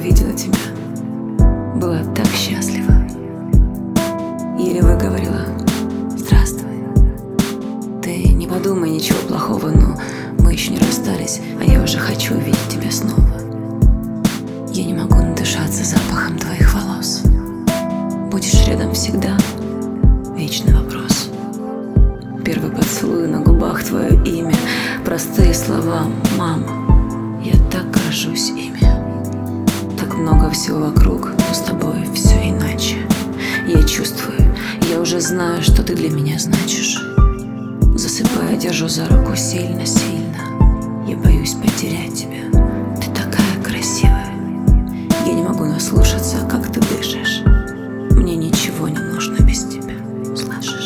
увидела тебя, была так счастлива. Еле выговорила: здравствуй. Ты не подумай ничего плохого, но мы еще не расстались, а я уже хочу увидеть тебя снова. Я не могу надышаться запахом твоих волос. Будешь рядом всегда, вечный вопрос. Первый поцелуй на губах, твое имя, простые слова: мама, я так горжусь ими. Так много всего вокруг, но с тобой все иначе. Я чувствую, я уже знаю, что ты для меня значишь. Засыпая, держу за руку сильно-сильно. Я боюсь потерять тебя, ты такая красивая. Я не могу наслушаться, как ты дышишь. Мне ничего не нужно без тебя, слышишь?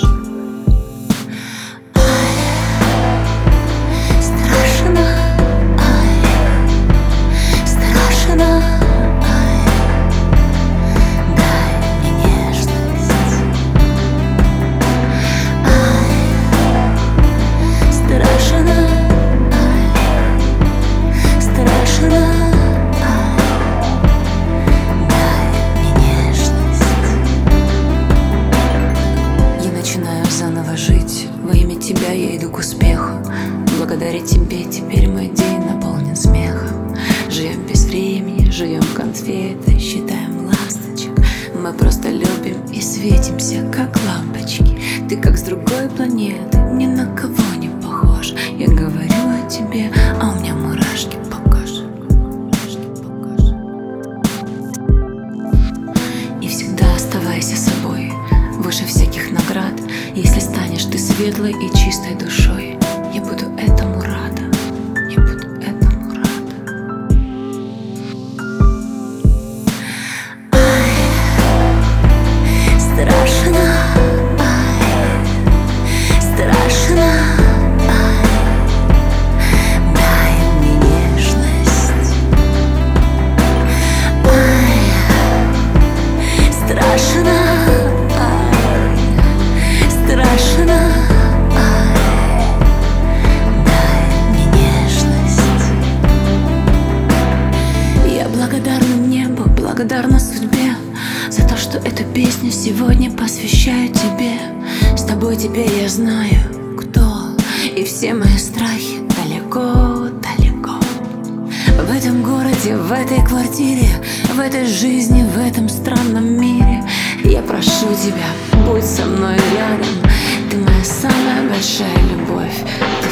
Во имя тебя я иду к успеху. Благодаря тебе теперь мой день наполнен смехом. Живем без времени, жуем конфеты, считаем ласточек. Мы просто любим и светимся, как лампочки. Ты как с другой планеты, ни на кого не похож. Я говорю о тебе, а у меня мурашки по коже. И всегда оставайся собой, выше всяких наград. Если станешь ты светлой и чистой душой, я буду этому рада, я буду этому рада. Ай, страшно, ай, страшно, ай, дай мне нежность. Ай, страшно. Страшно, ай, дай мне нежность. Я благодарна небу, благодарна судьбе за то, что эту песню сегодня посвящаю тебе. С тобой теперь я знаю, кто, и все мои страхи далеко, далеко. В этом городе, в этой квартире, в этой жизни, в этом странном мире я прошу тебя, будь со мной рядом. Ты моя самая большая любовь.